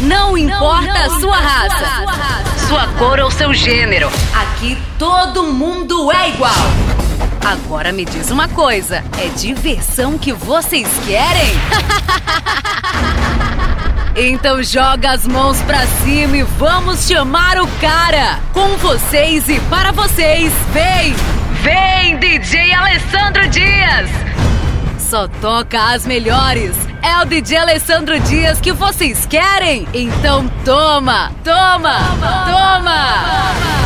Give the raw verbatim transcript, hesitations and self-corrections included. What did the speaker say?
Não importa a sua raça, sua cor ou seu gênero. Aqui todo mundo é igual. Agora me diz uma coisa, é diversão que vocês querem? Então joga as mãos pra cima e vamos chamar o cara! Com vocês e para vocês, vem! Vem, D J Alessandro Dias! Só toca as melhores! É o D J Alessandro Dias que vocês querem? Então toma, toma, toma! toma.